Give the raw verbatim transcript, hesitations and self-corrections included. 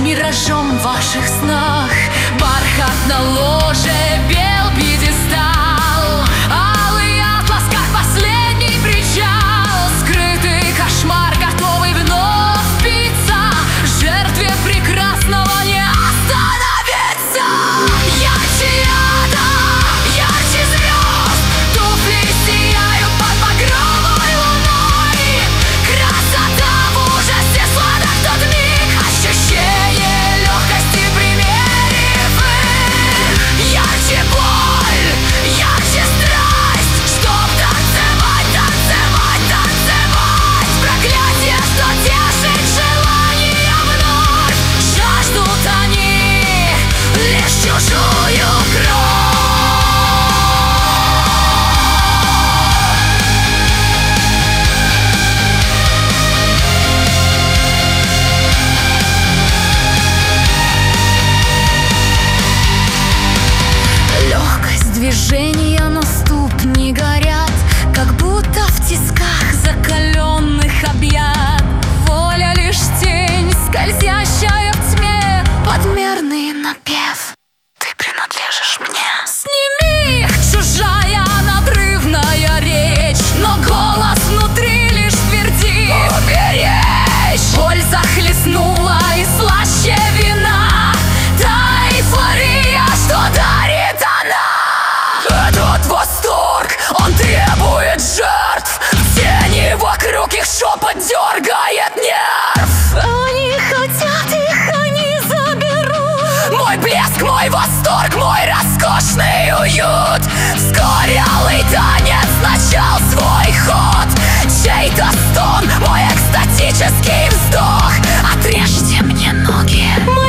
миражом в ваших снах. Бархат на ложе, бел пьедестал, алый атлас, как последний причал. Скрытый кошмар, готовый вновь биться, жертве прекрасного не остановиться. Ярче яда, ярче звезд, туфли сияют под багровой луной. Красота в ужасе, сладок тот миг, ощущение легкости примерив. Ярче боль, ярче страсть, чтоб танцевать, танцевать, танцевать. Проклятие, что тешит желание вновь. Жаждут они лишь чужую кровь. Легкость движения, но ступни горят, как будто в тисках закаленных объят. Воля лишь тень, скользящая в тьме, подмерный напев. Ты принадлежишь мне. Сними их, чужая надрывная речь, но голос внутри лишь твердит: уберечь. Боль захлестнула и слаще вина, та эйфория, что дарит она. Этот восторг, он требует жертв. В тени вокруг их шепот дергает нерв. Они хотят, их они заберут. Мой блеск, мой восторг, мой роскошный уют. Вскоре алый танец начал свой ход. Чей-то стон, мой экстатический вздох. Отрежьте мне ноги.